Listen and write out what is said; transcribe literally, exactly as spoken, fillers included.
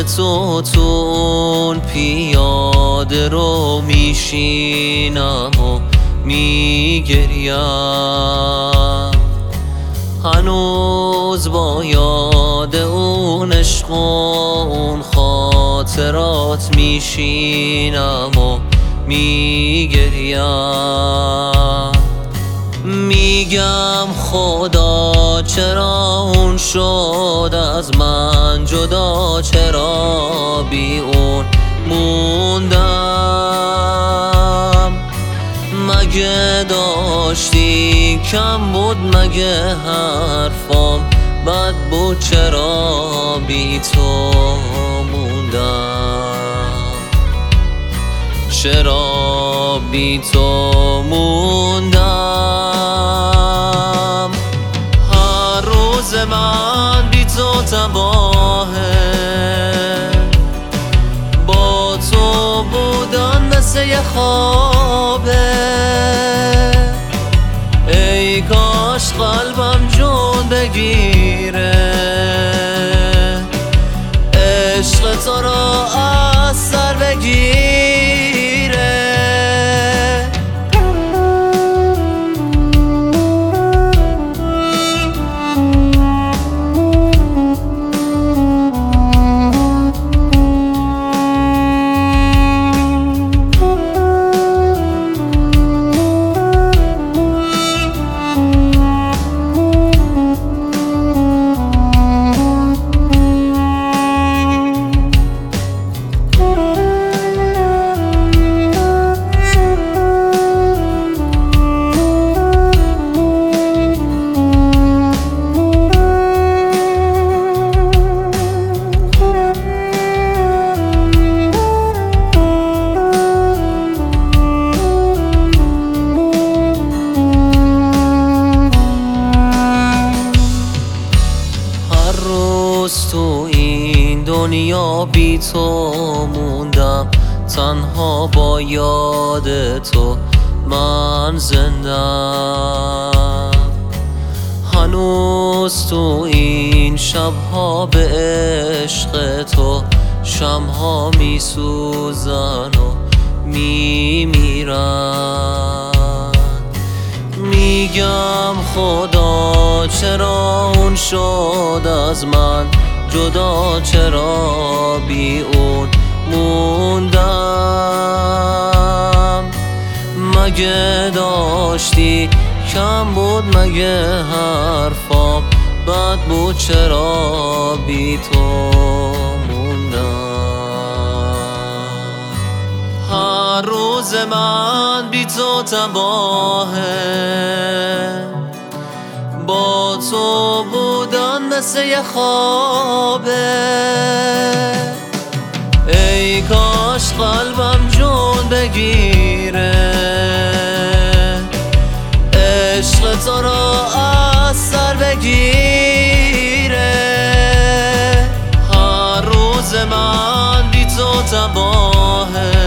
تو تو اون پیاده رو میشینم و میگریم، هنوز با یاد اون عشق و اون خاطرات میشینم و میگریم. میگم خدا چرا اون شد از من جدا، چرا بی اون موندم. مگه داشتی کم بود، مگه حرفام بد بود، چرا بی تو موندم، چرا بی تو موندم. هر روز من بی تو تباهه، با تو بودن مثل یه خوابه. ای کاش قلبم جون بگیره، عشق تو را از سر بگیره. تو این دنیا بی تو موندم، تنها با یاد تو من زندم. هنوز تو این شبها به عشق تو شمها می سوزن و می میرن. میگم خدا چرا اون شد از من جدا، چرا بی اون موندم. مگه داشتی کم بود، مگه حرفام بد بود، چرا بی تو موندم. هر روز من بی تو تباهه، با تو بودن مثل یه خوابه. ای کاش قلبم جون بگیره، عشق تو را از سر بگیره. هر روز من بی تو تباهه،